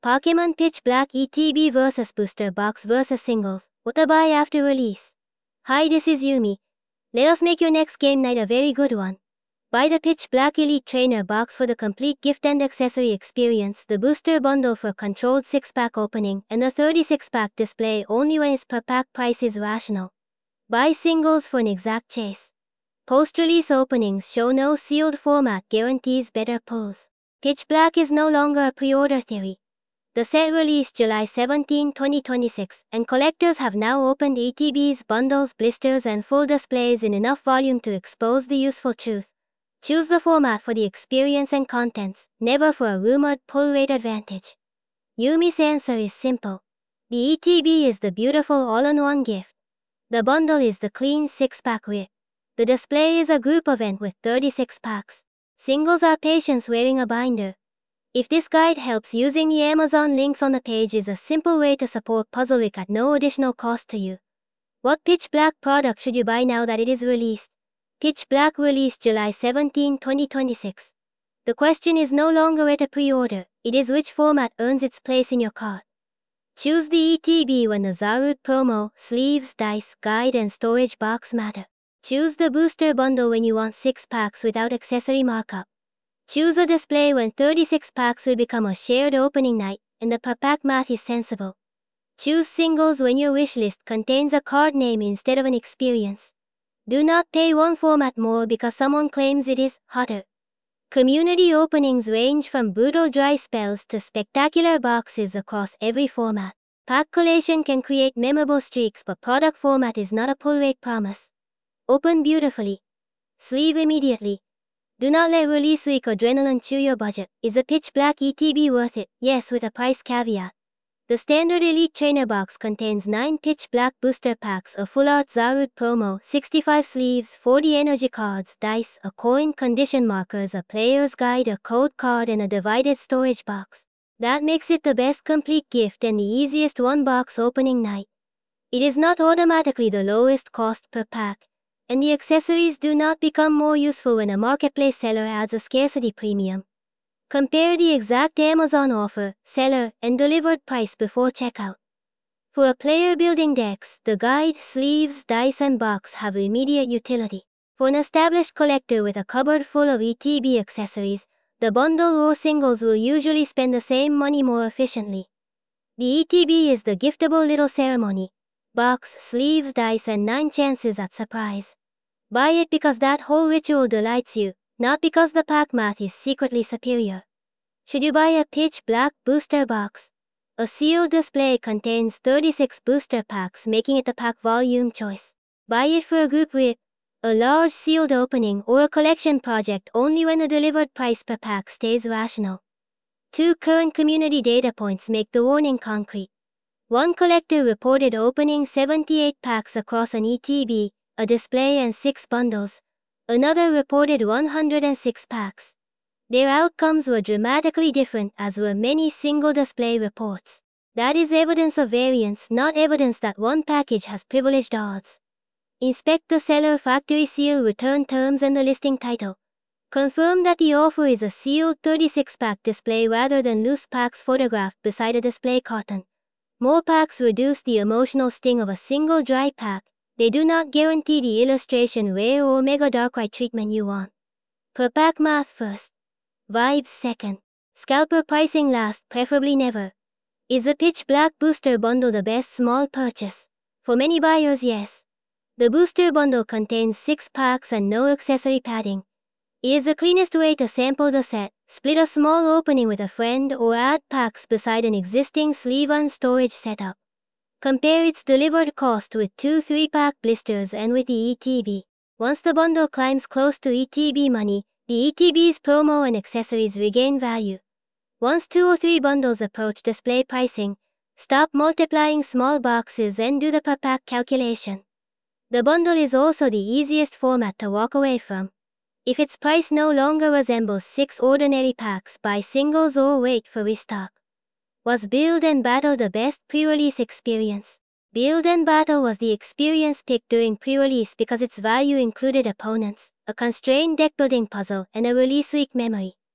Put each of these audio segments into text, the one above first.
Pokémon Pitch Black ETB vs Booster Box vs Singles. What to buy after release? Hi, this is Yumi. Let us make your next game night a very good one. Buy the Pitch Black Elite Trainer box for the complete gift and accessory experience, the booster bundle for controlled 6-pack opening, and the 36-pack display only when its per pack price is rational. Buy singles for an exact chase. Post-release openings show no sealed format guarantees better pulls. Pitch Black is no longer a pre-order theory. The set released July 17, 2026, and collectors have now opened ETBs, bundles, blisters, and full displays in enough volume to expose the useful truth. Choose the format for the experience and contents, never for a rumored pull rate advantage. Yumi's answer is simple. The ETB is the beautiful all-in-one gift. The bundle is the clean 6-pack rip. The display is a group event with 36 packs. Singles are patience wearing a binder. If this guide helps, using the Amazon links on the page is a simple way to support Puzzleweek at no additional cost to you. What Pitch Black product should you buy now that it is released? Pitch Black released July 17, 2026. The question is no longer where to pre-order, it is which format earns its place in your cart. Choose the ETB when the Zarude promo, sleeves, dice, guide, and storage box matter. Choose the booster bundle when you want 6 packs without accessory markup. Choose a display when 36 packs will become a shared opening night and the per pack math is sensible. Choose singles when your wishlist contains a card name instead of an experience. Do not pay one format more because someone claims it is hotter. Community openings range from brutal dry spells to spectacular boxes across every format. Pack collation can create memorable streaks, but product format is not a pull rate promise. Open beautifully. Sleeve immediately. Do not let release week adrenaline chew your budget. Is the Pitch Black ETB worth it? Yes, with a price caveat. The standard Elite Trainer box contains 9 Pitch Black booster packs, a full art Zarude promo, 65 sleeves, 40 energy cards, dice, a coin, condition markers, a player's guide, a code card, and a divided storage box. That makes it the best complete gift and the easiest one-box opening night. It is not automatically the lowest cost per pack, and the accessories do not become more useful when a marketplace seller adds a scarcity premium. Compare the exact Amazon offer, seller, and delivered price before checkout. For a player building decks, the guide, sleeves, dice, and box have immediate utility. For an established collector with a cupboard full of ETB accessories, the bundle or singles will usually spend the same money more efficiently. The ETB is the giftable little ceremony. Box, sleeves, dice, and 9 chances at surprise. Buy it because that whole ritual delights you, not because the pack math is secretly superior. Should you buy a Pitch Black booster box? A sealed display contains 36 booster packs, making it the pack volume choice. Buy it for a group rip, a large sealed opening, or a collection project only when the delivered price per pack stays rational. 2 current community data points make the warning concrete. One collector reported opening 78 packs across an ETB, a display, and 6 bundles. Another reported 106 packs. Their outcomes were dramatically different, as were many single display reports. That is evidence of variance, not evidence that one package has privileged odds. Inspect the seller, factory seal, return terms, and the listing title. Confirm that the offer is a sealed 36-pack display rather than loose packs photographed beside a display carton. More packs reduce the emotional sting of a single dry pack. They do not guarantee the illustration rare or mega dark-right treatment you want. Per pack math first. Vibes second. Scalper pricing last, preferably never. Is the Pitch Black booster bundle the best small purchase? For many buyers, yes. The booster bundle contains 6 packs and no accessory padding. It is the cleanest way to sample the set, split a small opening with a friend, or add packs beside an existing sleeve and storage setup. Compare its delivered cost with 2 3-pack blisters and with the ETB. Once the bundle climbs close to ETB money, the ETB's promo and accessories regain value. Once 2 or 3 bundles approach display pricing, stop multiplying small boxes and do the per pack calculation. The bundle is also the easiest format to walk away from. If its price no longer resembles 6 ordinary packs, buy singles or wait for restock. Was Build and Battle the best pre-release experience? Build and Battle was the experience picked during pre-release because its value included opponents, a constrained deck-building puzzle, and a release week memory.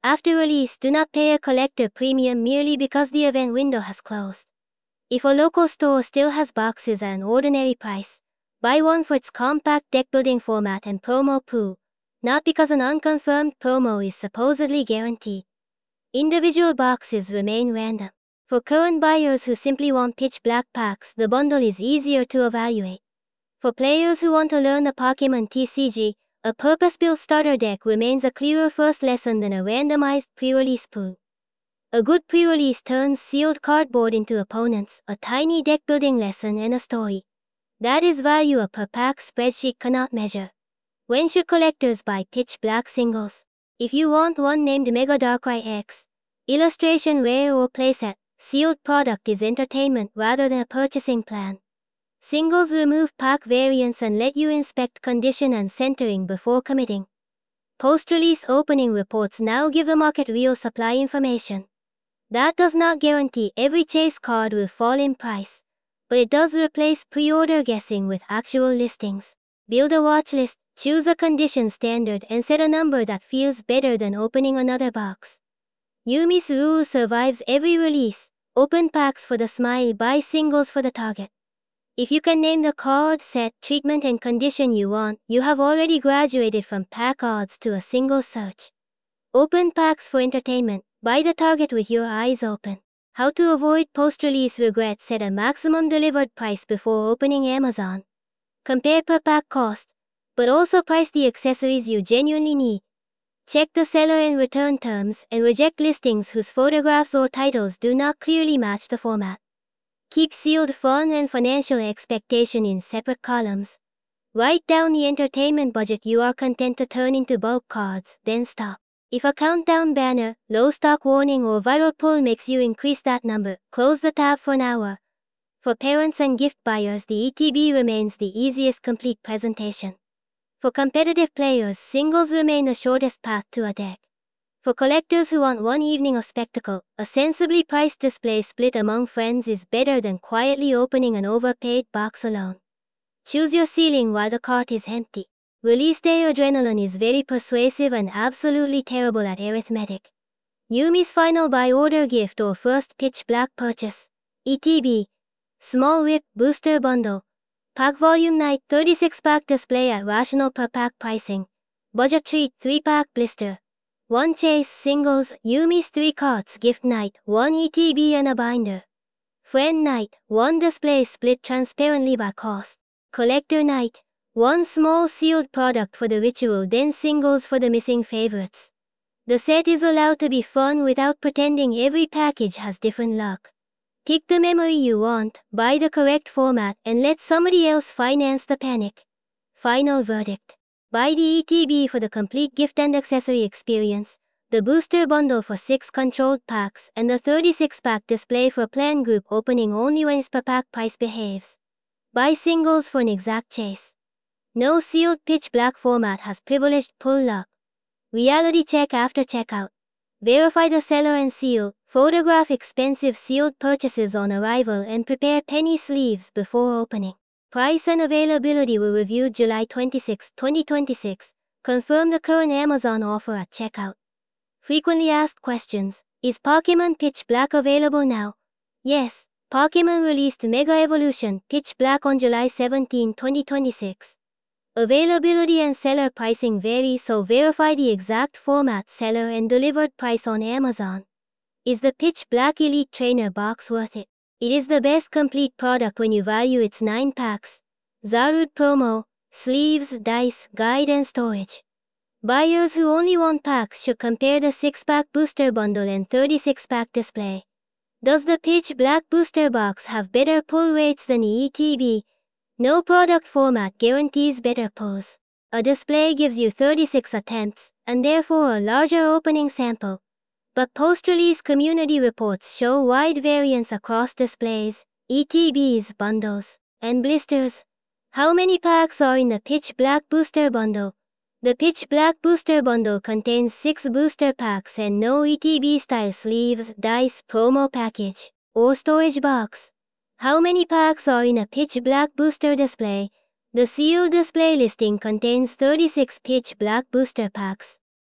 after release, do not pay a collector premium merely because the event window has closed. If a local store still has boxes at an ordinary price, buy one for its compact deck building format and promo pool, not because an unconfirmed promo is supposedly guaranteed. Individual boxes remain random. For current buyers who simply want pitch black packs, the bundle is easier to evaluate. For players who want to learn the Pokemon TCG, a purpose-built starter deck remains a clearer first lesson than a randomized pre-release pool. A good pre-release turns sealed cardboard into opponents, a tiny deck-building lesson, and a story. That is value a per-pack spreadsheet cannot measure. When should collectors buy pitch black singles? If you want one named Mega Darkrai X, illustration rare or playset, sealed product is entertainment rather than a purchasing plan. Singles remove pack variants and let you inspect condition and centering before committing. Post-release opening reports now give the market real supply information. That does not guarantee every chase card will fall in price, but it does replace pre-order guessing with actual listings. Build a watch list, choose a condition standard, and set a number that feels better than opening another box. Yumi's rule survives every release. Open packs for the smile, buy singles for the target. If you can name the card, set, treatment, and condition you want, you have already graduated from pack odds to a single search. Open packs for entertainment, buy the target with your eyes open. How to avoid post-release regret. Set a maximum delivered price before opening Amazon. Compare per pack cost, but also price the accessories you genuinely need. Check the seller and return terms, and reject listings whose photographs or titles do not clearly match the format. Keep sealed fun and financial expectation in separate columns. Write down the entertainment budget you are content to turn into bulk cards, then stop. If a countdown banner, low stock warning, or viral pull makes you increase that number, close the tab for an hour. For parents and gift buyers, the ETB remains the easiest complete presentation. For competitive players, singles remain the shortest path to a deck. For collectors who want one evening of spectacle, a sensibly priced display split among friends is better than quietly opening an overpaid box alone. Choose your ceiling while the cart is empty. Release day adrenaline is very persuasive and absolutely terrible at arithmetic. Yumi's final buy order gift or first pitch black purchase. ETB. Small Rip Booster Bundle. Pack Volume Night 36-pack display at rational per pack pricing. Budget treat 3-pack blister. 1 chase singles, Yumi's 3 carts gift night, 1 ETB and a binder. Friend night, 1 display split transparently by cost. Collector night, 1 small sealed product for the ritual, then singles for the missing favorites. The set is allowed to be fun without pretending every package has different luck. Pick the memory you want, buy the correct format, and let somebody else finance the panic. Final verdict. Buy the ETB for the complete gift and accessory experience, the booster bundle for 6 controlled packs, and the 36-pack display for plan group opening only when its per pack price behaves. Buy singles for an exact chase. No sealed pitch black format has privileged pull luck. Reality check after checkout. Verify the seller and seal, photograph expensive sealed purchases on arrival, and prepare penny sleeves before opening. Price and availability were reviewed July 26, 2026. Confirm the current Amazon offer at checkout. Frequently asked questions. Is Pokemon Pitch Black available now? Yes. Pokemon released Mega Evolution Pitch Black on July 17, 2026. Availability and seller pricing vary, so verify the exact format, seller, and delivered price on Amazon. Is the Pitch Black Elite Trainer box worth it? It is the best complete product when you value its 9 packs, Zarude promo, sleeves, dice, guide, and storage. Buyers who only want packs should compare the 6-pack booster bundle and 36-pack display. Does the Pitch Black booster box have better pull rates than the ETB? No product format guarantees better pulls. A display gives you 36 attempts, and therefore a larger opening sample. But post-release community reports show wide variance across displays, ETBs, bundles, and blisters. How many packs are in the Pitch Black booster bundle? The Pitch Black booster bundle contains 6 booster packs and no ETB-style sleeves, dice, promo package, or storage box. How many packs are in a Pitch Black booster display? The sealed display listing contains 36 Pitch Black booster packs.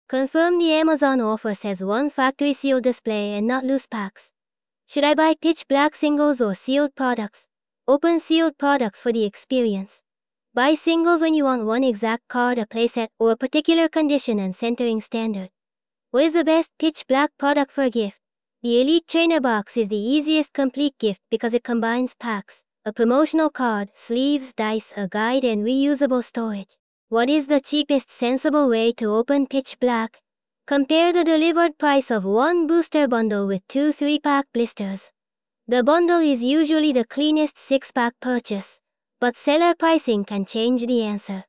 Confirm the Amazon offer says 1 factory sealed display and not loose packs. Should I buy pitch black singles or sealed products? Open sealed products for the experience. Buy singles when you want one exact card, a playset, or a particular condition and centering standard. What is the best pitch black product for a gift? The Elite Trainer Box is the easiest complete gift because it combines packs, a promotional card, sleeves, dice, a guide, and reusable storage. What is the cheapest sensible way to open pitch black? Compare the delivered price of one booster bundle with 2 3-pack blisters. The bundle is usually the cleanest 6-pack purchase, but seller pricing can change the answer.